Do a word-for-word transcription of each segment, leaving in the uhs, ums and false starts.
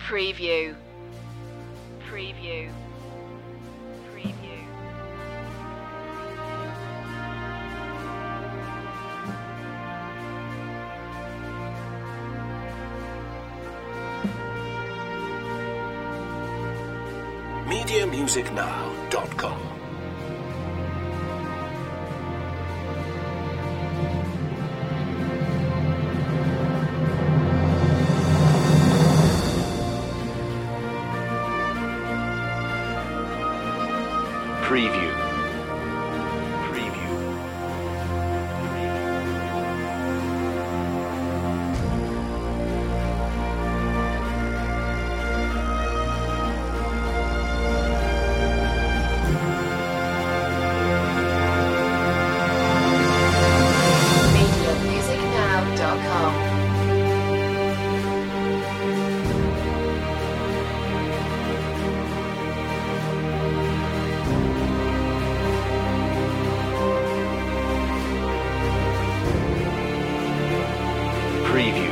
Preview. Preview. Preview. media music now dot com. Preview. Preview. media music now dot com. Preview.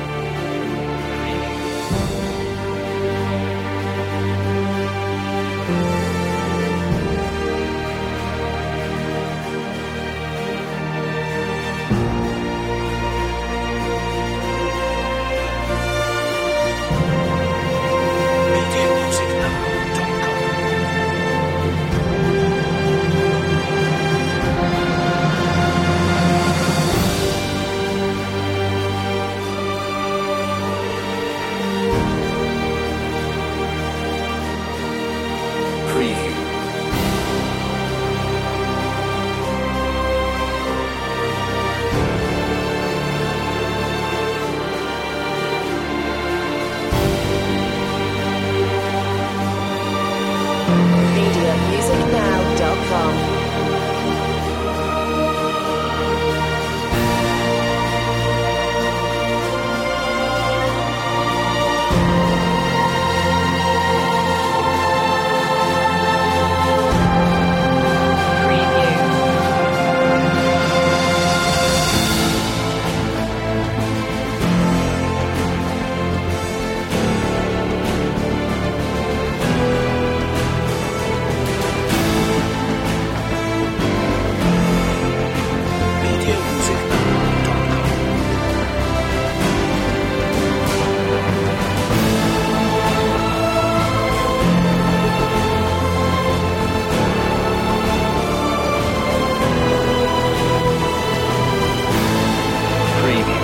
media music now dot com. Preview. media music now dot com. Preview. media music now dot com. Preview.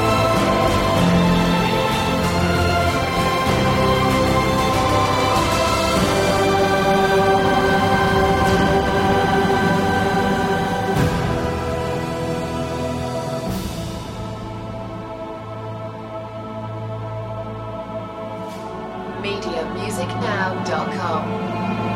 media music now dot com.